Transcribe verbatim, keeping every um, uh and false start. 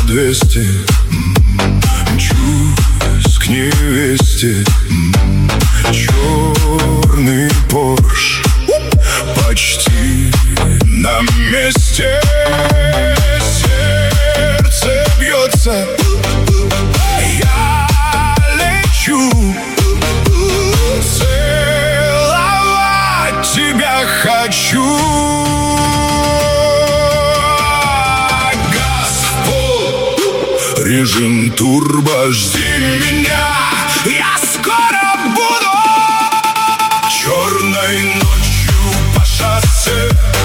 двести, мчусь к невесте. Черный Порш почти на месте. Сердце бьется, я лечу. Целовать тебя хочу. Газ в пол, режим турбо, жди меня, я скоро буду. Черной ночью по шоссе